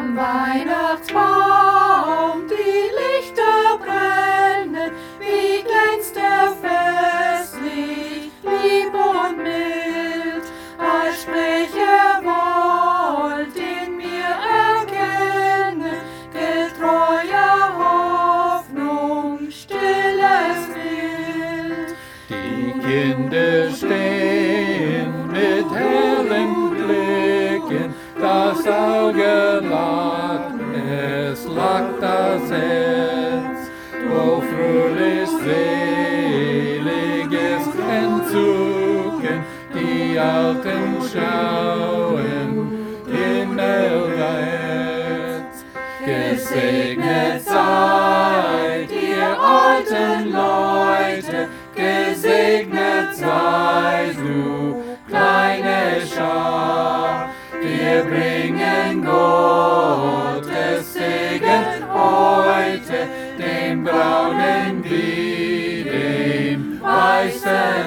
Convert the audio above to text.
Am Weihnachtsbaum die Lichter brennen, wie glänzt er festlich, lieb und mild, als spräche er, wollt in mir erkennen, getreuer Hoffnung, stilles Bild. Die Kinder stehen mit hellen Blicken, das Auge lacht, es lacht das Herz, wo fröhlich seliges Entzücken, die Alten schauen in Herz. Gesegnet seid ihr alten Leute, gesegnet seid du, kleine Schar. Wir bringen Gottes Segen heute, dem Braunen wie dem weißen